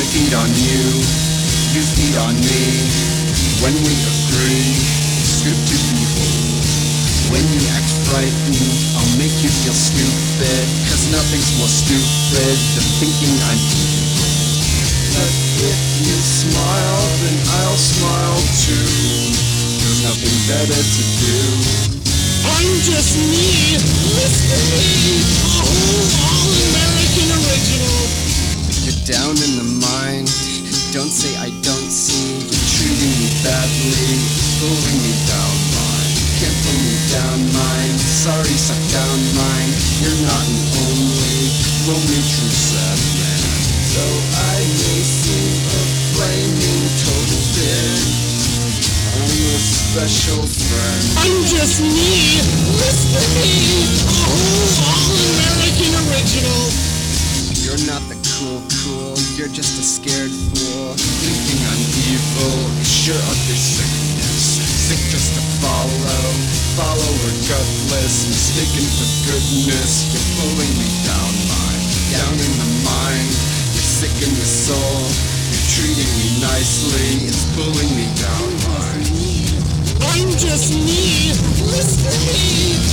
feed on you, you feed on me. When we agree, it's good to behold. When you act frightened, I'll make you feel stupid, 'cause nothing's more stupid than thinking I'm evil. But if you smile, then I'll smile too. There's nothing better to do. I'm just me, listen to me, a whole all-American original. You're down in the mind, don't say I don't see. You're treating me badly, pulling me down mine. Can't pull me down mine, sorry suck down mine. You're not an lonely true sad man. Though I may seem a flaming total bitch, I'm a special friend. I'm just me, listen to me, a whole all-American original. You're not the cool, you're just a scared fool. Thinking I'm evil is your ugly sickness. Sick just to follow or gutless. Mistaken for goodness, you're pulling me down in the mind. You're sick in the soul, you're treating me nicely. It's pulling me down mine. I'm just me, listen to me,